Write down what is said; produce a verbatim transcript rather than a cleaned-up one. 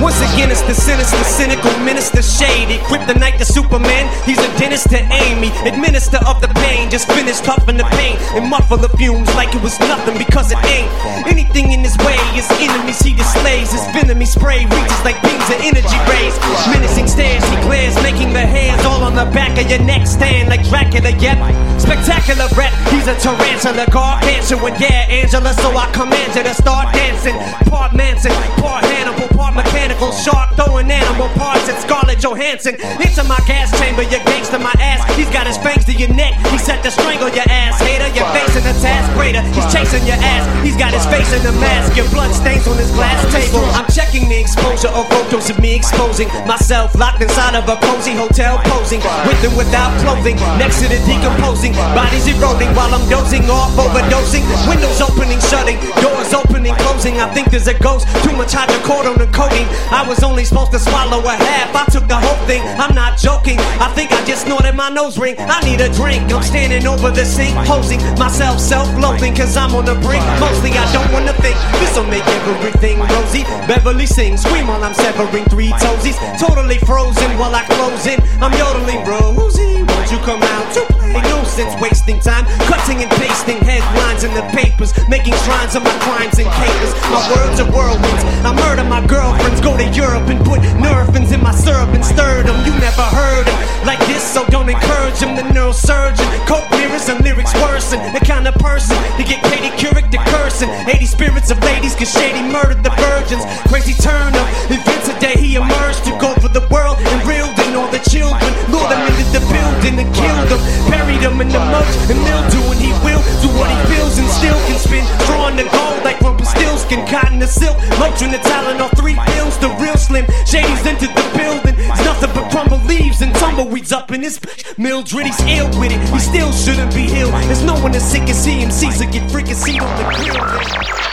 Once again, it's the sinister, cynical minister, shady. Kryptonite to Superman, he's a dentist to Amy. Administer of the pain, just finish toughing the pain and muffle the fumes like it was nothing because it ain't. Anything in his way is enemies he displays. His venom spray reaches like beams of energy rays. Menacing stares, he glares, making the hairs all on the back of your neck stand like Dracula. Yep, spectacular rep, he's a tarantula, gargantuan. Yeah, Angela, so I command you to start dancing. Part Manson, part Hannibal, part mechanical shark throwing animal parts at Scarlett Johansson. Into my gas chamber, you gangster my ass. He's got his fangs to your neck, he set to strangle your ass. Hater, you're facing a task greater. He's chasing your ass, he's got his face in the mask. Your blood stains on his glass table. I'm checking the exposure of photos of me exposing myself locked inside of a cozy hotel, posing with and without clothing, next to the decomposing bodies eroding while I'm dozing off, overdosing. Windows opening, shutting, doors opening, closing. I think there's a ghost, too much hydrocodone and codeine. I was only supposed to swallow a half, I took the whole thing. I'm not joking, I think I just snorted my nose ring. I need a drink, I'm standing over the sink, posing myself self-loathing, cause I'm on the brink. Mostly I don't wanna think, this'll make everything rosy. Beverly sings, scream while I'm severing three toesies. Totally frozen while I close in, I'm yodeling, Rosie, won't you come out to play? No sense wasting time, cutting and pasting headlines in the papers, making shrines of my crimes and capers. My words are whirlwinds, I murder my girlfriends, go to Europe and put Nerfins in my syrup and stir them. You never heard them like this, so don't encourage them. The neurosurgeon, coke mirrors and lyrics worsen. The kind of person to get Katie Couric to cursing. eighty spirits of ladies, cause Shady murdered the virgins. Crazy turn of events a day he emerged to go for the world and reeled in all the children. Lured them into the building and killed them, buried them in the mulch and mildew, and he will do what he feels and still can spin. Drawing the gold like Rumpelstiltskin, cotton to silk, Motrin the Tylenol, three pills, the real slim. Shady's entered the building, it's nothing but crumble leaves and tumbleweeds up in this bitch. Mildred, he's ill with it, he still shouldn't be healed. There's no one as sick as he, M Cs that get freaking seat on the grill.